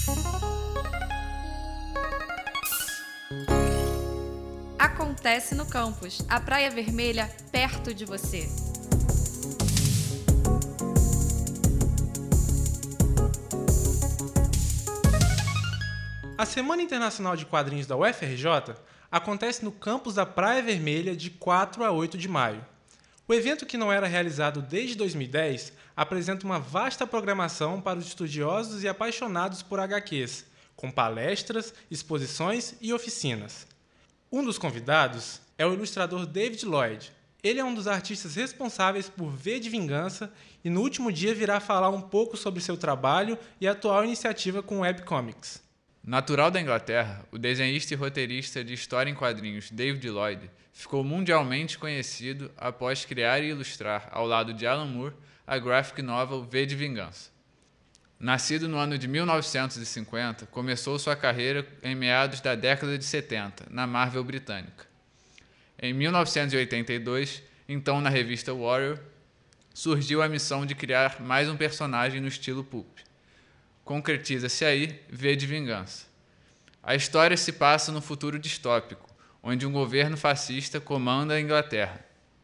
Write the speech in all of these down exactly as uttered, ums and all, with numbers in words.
Acontece no campus, a Praia Vermelha perto de você. A Semana Internacional de Quadrinhos da U F R J acontece no campus da Praia Vermelha de quatro a oito de maio. O evento, que não era realizado desde dois mil e dez, apresenta uma vasta programação para os estudiosos e apaixonados por agá quês, com palestras, exposições e oficinas. Um dos convidados é o ilustrador David Lloyd. Ele é um dos artistas responsáveis por V de Vingança e no último dia virá falar um pouco sobre seu trabalho e a atual iniciativa com webcomics. Natural da Inglaterra, o desenhista e roteirista de história em quadrinhos David Lloyd ficou mundialmente conhecido após criar e ilustrar, ao lado de Alan Moore, a graphic novel V de Vingança. Nascido no ano de mil novecentos e cinquenta, começou sua carreira em meados da década de setenta, na Marvel britânica. Em mil novecentos e oitenta e dois, então na revista Warrior, surgiu a missão de criar mais um personagem no estilo pulp. Concretiza-se aí V de Vingança. A história se passa no futuro distópico, onde um governo fascista comanda a Inglaterra.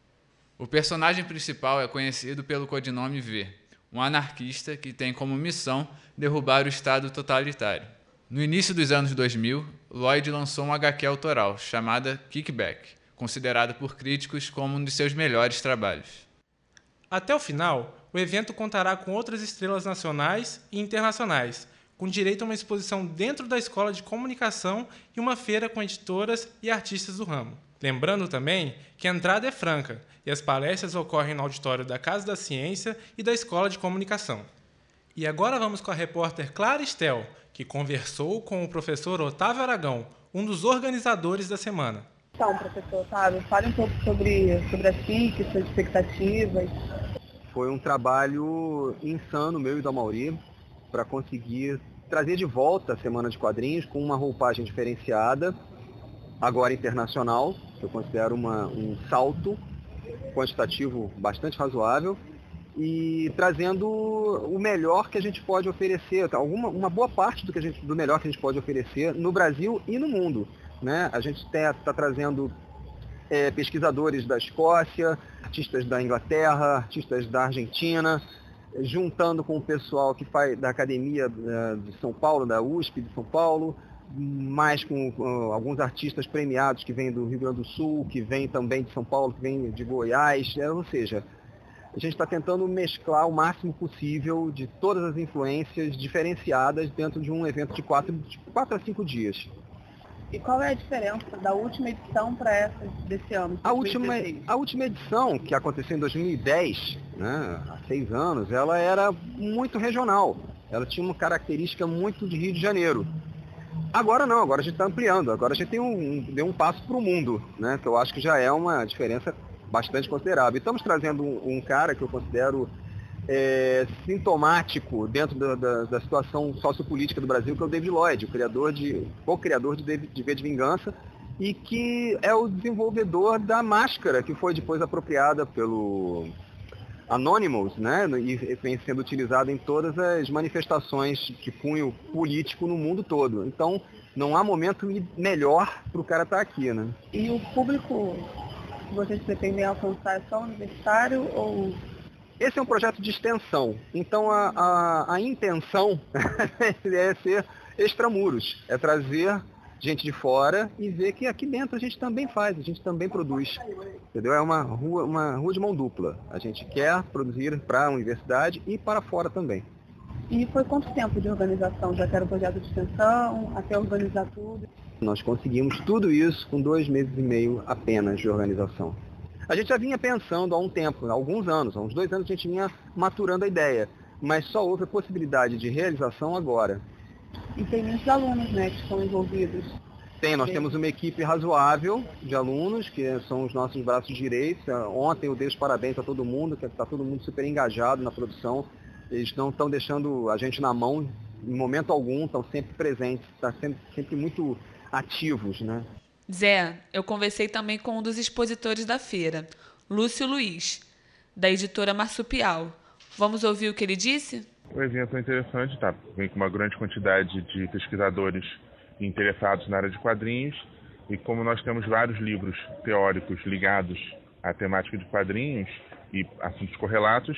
O personagem principal é conhecido pelo codinome V, um anarquista que tem como missão derrubar o Estado totalitário. No início dos anos dois mil, Lloyd lançou um agá quê autoral, chamada Kickback, considerada por críticos como um de seus melhores trabalhos. Até o final, o evento contará com outras estrelas nacionais e internacionais, com direito a uma exposição dentro da Escola de Comunicação e uma feira com editoras e artistas do ramo. Lembrando também que a entrada é franca e as palestras ocorrem no auditório da Casa da Ciência e da Escola de Comunicação. E agora vamos com a repórter Clara Estel, que conversou com o professor Otávio Aragão, um dos organizadores da semana. Então, professor Otávio, fale um pouco sobre, sobre a S I C, suas expectativas. Foi um trabalho insano, meu e do Amauri, para conseguir trazer de volta a Semana de Quadrinhos com uma roupagem diferenciada, agora internacional, que eu considero uma, um salto quantitativo bastante razoável, e trazendo o melhor que a gente pode oferecer, alguma, uma boa parte do, que a gente, do melhor que a gente pode oferecer no Brasil e no mundo. Né? A gente está trazendo é, pesquisadores da Escócia, artistas da Inglaterra, artistas da Argentina, juntando com o pessoal que faz da Academia de São Paulo, da U S P de São Paulo, mais com uh, alguns artistas premiados que vêm do Rio Grande do Sul, que vêm também de São Paulo, que vêm de Goiás, é, ou seja, a gente está tentando mesclar o máximo possível de todas as influências diferenciadas dentro de um evento de quatro, de quatro a cinco dias. E qual é a diferença da última edição para essa desse ano? A última, a última edição, que aconteceu em dois mil e dez, né, há seis anos, ela era muito regional. Ela tinha uma característica muito de Rio de Janeiro. Agora não, agora a gente está ampliando. Agora a gente tem um, deu um passo para o mundo, né, que eu acho que já é uma diferença bastante considerável. Estamos trazendo um, um cara que eu considero É, sintomático dentro da, da, da situação sociopolítica do Brasil, que é o David Lloyd, o criador de, co-criador de, de V de Vingança, e que é o desenvolvedor da máscara, que foi depois apropriada pelo Anonymous, né, e vem sendo utilizada em todas as manifestações de cunho político no mundo todo. Então, não há momento melhor para o cara estar aqui, né? E o público que vocês pretendem alcançar é só universitário ou... Esse é um projeto de extensão, então a, a, a intenção é ser extramuros, é trazer gente de fora e ver que aqui dentro a gente também faz, a gente também produz, entendeu? É uma rua, uma rua de mão dupla, a gente quer produzir para a universidade e para fora também. E foi quanto tempo de organização? Já que era um projeto de extensão, até organizar tudo? Nós conseguimos tudo isso com dois meses e meio apenas de organização. A gente já vinha pensando há um tempo, há alguns anos, há uns dois anos a gente vinha maturando a ideia, mas só houve a possibilidade de realização agora. E tem muitos alunos, né, que estão envolvidos? Tem, nós temos uma equipe razoável de alunos, que são os nossos braços direitos. Ontem eu dei os parabéns a todo mundo, que está todo mundo super engajado na produção. Eles não estão deixando a gente na mão em momento algum, estão sempre presentes, estão sempre, sempre muito ativos, né? Zé, eu conversei também com um dos expositores da feira, Lúcio Luiz, da editora Marsupial. Vamos ouvir o que ele disse? O evento é interessante, tá? Vem com uma grande quantidade de pesquisadores interessados na área de quadrinhos, e como nós temos vários livros teóricos ligados à temática de quadrinhos e assuntos correlatos,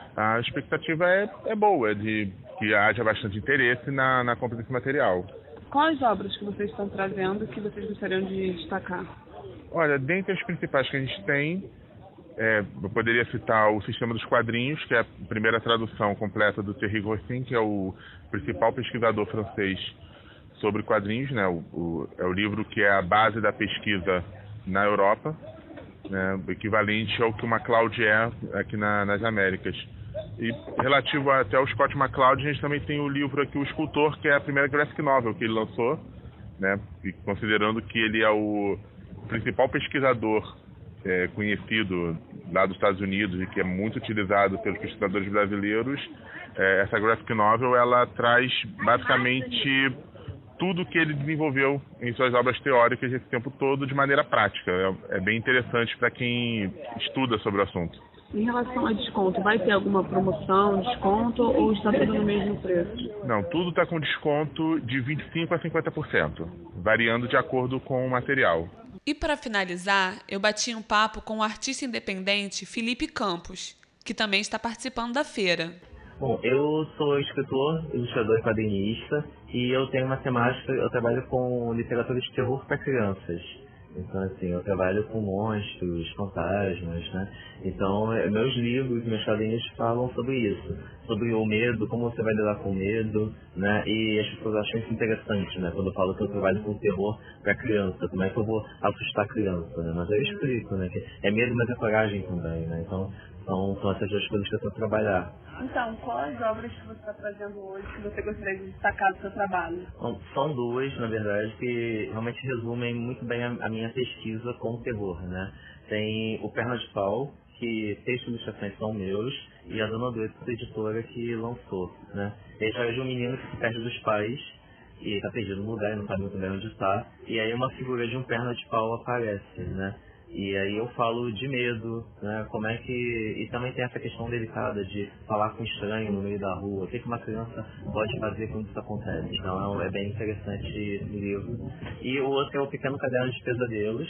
a expectativa é, é boa, de que haja bastante interesse na, na compra desse material. Quais obras que vocês estão trazendo que vocês gostariam de destacar? Olha, dentre as principais que a gente tem, é, eu poderia citar o Sistema dos Quadrinhos, que é a primeira tradução completa do Thierry Grossin, que é o principal pesquisador francês sobre quadrinhos, né? O, o, é o livro que é a base da pesquisa na Europa, né? O equivalente ao que o MacLeod é aqui na, nas Américas. E relativo até ao Scott McCloud, a gente também tem o livro aqui, O Escultor, que é a primeira graphic novel que ele lançou, né? E considerando que ele é o principal pesquisador é, conhecido lá dos Estados Unidos e que é muito utilizado pelos pesquisadores brasileiros, é, essa graphic novel ela traz basicamente tudo que ele desenvolveu em suas obras teóricas esse tempo todo de maneira prática. É, é bem interessante para quem estuda sobre o assunto. Em relação a desconto, vai ter alguma promoção, desconto ou está tudo no mesmo preço? Não, tudo está com desconto de vinte e cinco por cento a cinquenta por cento, variando de acordo com o material. E para finalizar, eu bati um papo com o artista independente Felipe Campos, que também está participando da feira. Bom, eu sou escritor, ilustrador e quadrinista, e eu tenho uma temática, eu trabalho com literatura de terror para crianças. Então, assim, eu trabalho com monstros, fantasmas, né? Então, meus livros, meus quadrinhos falam sobre isso, sobre o medo, como você vai lidar com o medo, né? E as pessoas acham isso interessante, né? Quando eu falo que eu trabalho com terror para criança, como é que eu vou assustar a criança, né? Mas eu explico, né? Que é medo, mas é coragem também, né? Então, são, são essas duas coisas que eu tento trabalhar. Então, quais obras que você está trazendo hoje que você gostaria de destacar do seu trabalho? Bom, são duas, na verdade, que realmente resumem muito bem a, a minha pesquisa com o terror, né? Tem o Perna de Pau, que textos e ilustrações são meus, e a Dona Dueta, editora, que lançou, né? É a história de um menino que se perde dos pais, e está perdido no lugar e não sabe muito bem onde está, e aí uma figura de um Perna de Pau aparece, né? E aí eu falo de medo, né, como é que... E também tem essa questão delicada de falar com estranho no meio da rua, o que uma criança pode fazer quando isso acontece. Então é bem interessante esse livro. E o outro é o Pequeno Caderno de Pesadelos,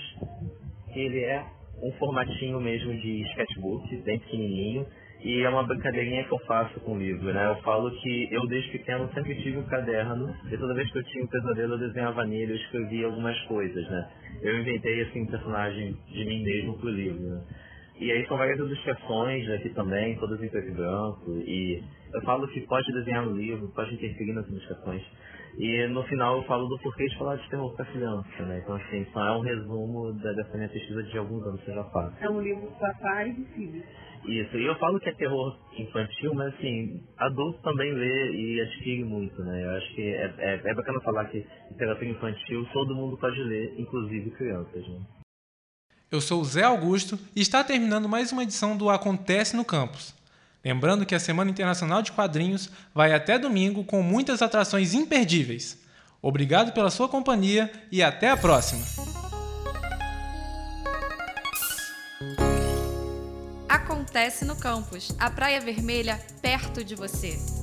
que ele é um formatinho mesmo de sketchbook, bem pequenininho, e é uma brincadeirinha que eu faço com o livro, né? Eu falo que eu desde pequeno sempre tive um caderno, e toda vez que eu tinha um pesadelo eu desenhava nele, eu escrevia algumas coisas, né? Eu inventei assim um personagem de mim mesmo pro livro, né? E aí são várias ilustrações aqui também, todas em preto e branco, e eu falo que pode desenhar no livro, pode interferir nas ilustrações. E no final eu falo do porquê de falar de terror para criança, né? Então assim, só é um resumo da, dessa minha pesquisa de alguns anos que eu já faço. É um livro para pais e filhos. Isso, e eu falo que é terror infantil, mas assim, adulto também lê e adquire muito, né? Eu acho que é, é, é bacana falar que literatura infantil todo mundo pode ler, inclusive crianças, né? Eu sou o Zé Augusto e está terminando mais uma edição do Acontece no Campus. Lembrando que a Semana Internacional de Quadrinhos vai até domingo com muitas atrações imperdíveis. Obrigado pela sua companhia e até a próxima! Acontece no Campus, a Praia Vermelha perto de você.